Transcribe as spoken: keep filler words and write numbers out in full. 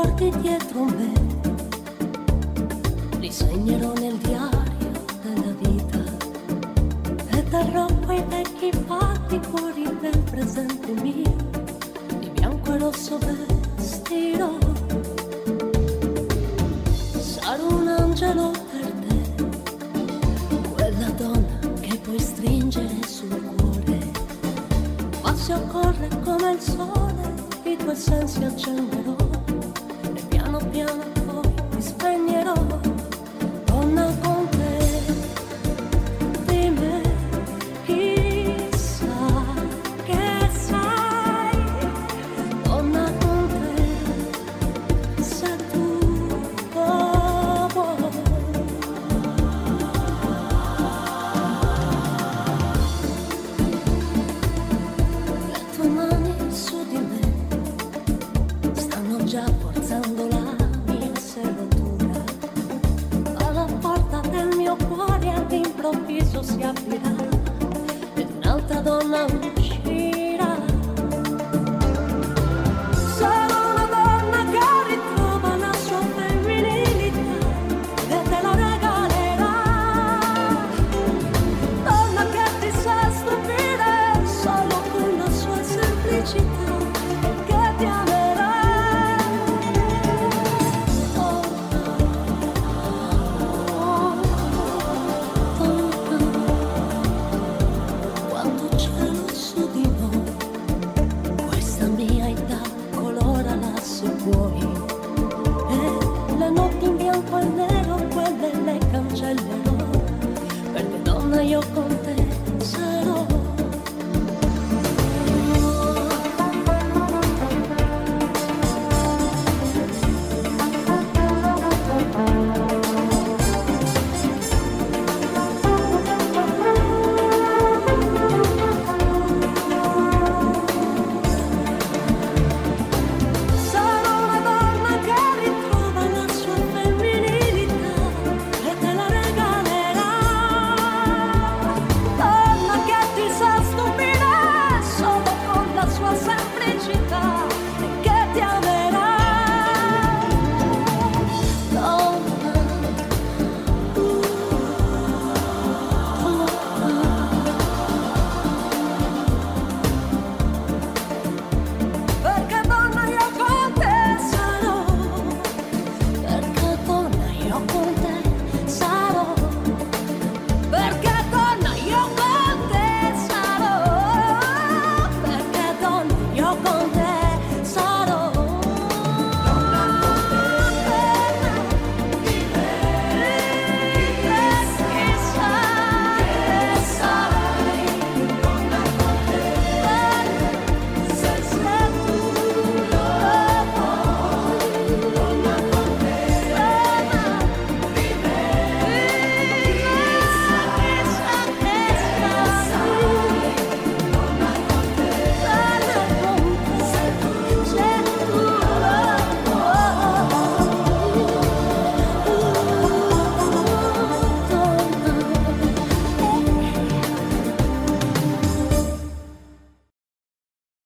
porti dietro me, li segnerò nel diario della vita e darò quei vecchi fatti cuori del presente mio, di bianco e rosso vestirò. Sarò un angelo per te, quella donna che puoi stringere sul cuore, ma se occorre come il sole i tuoi sensi accenderò e piano piano